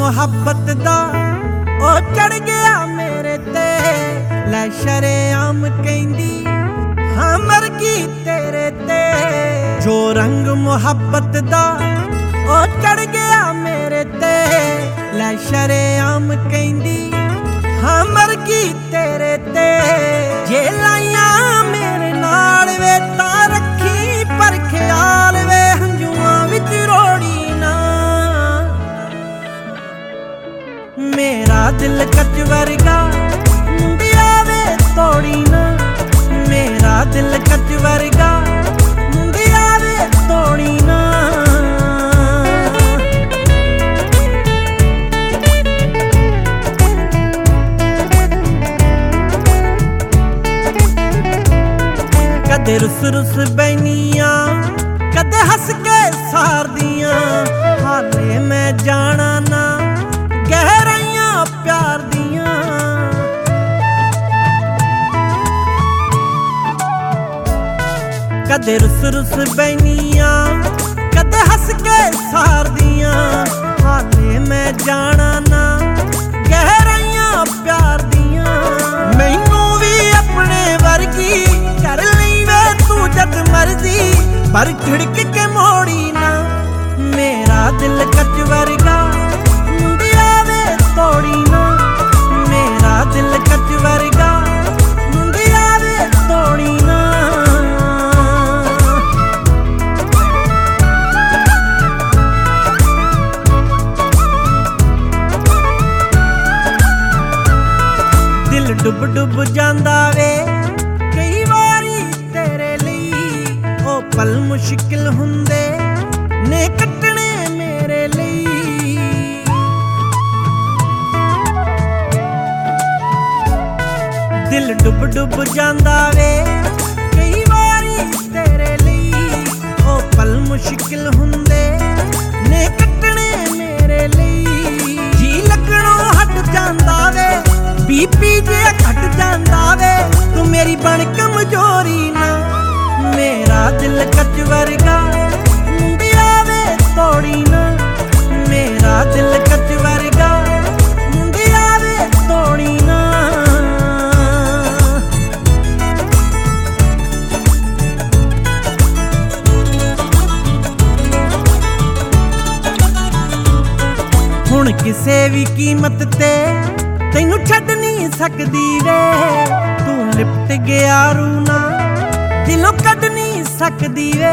मुहब्बत दा ओ चढ़ गया मेरे ते लै शरेआम कहंदी हाँ मर गई तेरे ते। जो रंग मुहब्बत दा ओ चढ़ गया मेरे ते लै शरेआम कहंदी हाँ मर गई तेरे ते। जे लाइया मेरे नाल वे तां रखी पर ख्याल वे हंजुआं विच रोड़ी ना। मेरा दिल कच वर्गा मुंडिया वे तोड़ी ना। मेरा दिल कच वर्गा मुंडिया वे तोड़ी ना। कदे रुस रुस बैनियां कदे हस के सार दियां हाले मैं जाना ना गहराइयां प्यार दियां। कदे रुस रुस बैनियां कदे हस के सार दियां हाले मैं जाना ना गहराइयां प्यार दियां। मैनू भी अपने वर्गी कर लई वे तू जद मर्जी पर झिड़क के मोड़ी ना। मेरा दिल कच वर्गा मुंडिया वे तोड़ी ना। मेरा दिल कच वर्गा मुंडिया वे तोड़ी ना। दिल डुब डुब जांदा वे कई वारी तेरे लई ओ पल मुश्किल हुंदे ने कटने मेरे लई। दिल डुब डुब जांदा वे कई वारी तेरे लई ओ पल मुश्किल हुंदे ने कटने मेरे लई। जी लगणों हट जांदा वे बीपी जे घट जांदा वे तू मेरी बन कमजोरी ना। मेरा दिल कच वर्गा मुंडिया वे तोड़ी ना। मेरा दिल कच वर्गा मुंडिया वे तोड़ी ना। हुण किसे भी कीमत ते तैनू छड्ड नहीं सकदी वे तू लिपट गया रूना दिलों कढ नहीं सकदी वे।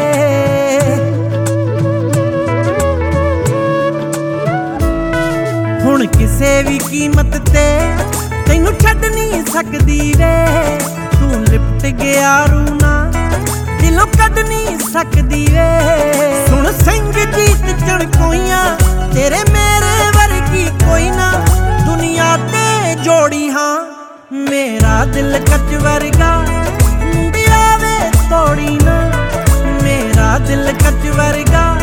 हुण किसे भी कीमत ते तैनू छड्ड नहीं सकदी वे तू लिपट गया रूना दिलों कढ नहीं सकदी वे। सुन सिंह जीत चणकोइयां तेरे मेरे वर्गी कोई ना दुनिया ते जोड़ी हाँ। मेरा दिल कच वर्गा मुंडिया वे तोड़ी ना। मेरा दिल कच वर्गा